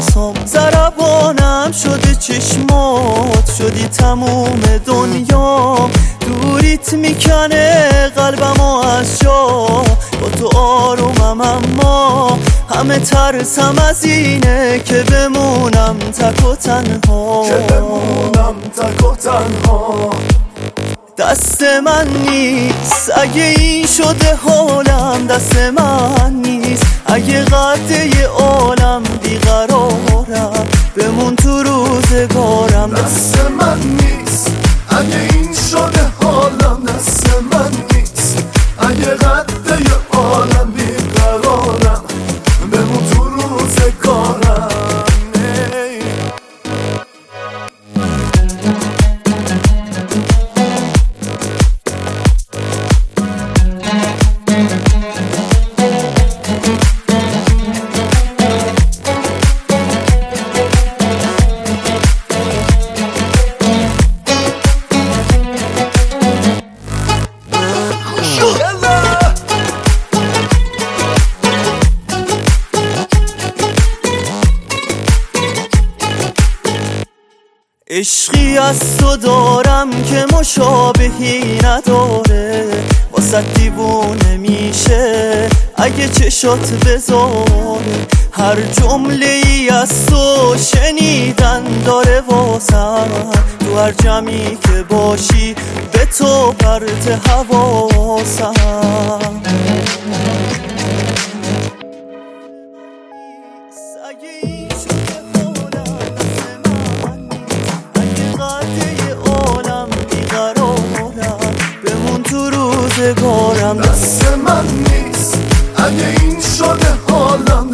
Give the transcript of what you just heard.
نفسام، ضربانم شده چشمات، شدی تموم دنیام. دوریت میکنه قلبمو از جا، با تو آرومم اما همه ترسم از اینه که بمونم تک و تنها، دست من نیست اگه این شده حالم، دست من نیست اگه قده عالم بیقرارم، بمون تو روزگارم. دست من نیست اگه این شده حالم، دست من نیست اگه قده عالم بیقرارم، بمون تو روزگارم. عشقی از تو دارم که مشابهی نداره، واسه دیوونه میشه اگه چشات بذاره، هر جمله ای از تو شنیدن داره واسم، تو هر جمعی که باشی به تو پرت حواسم. دست من نیست اگه این شده حالم،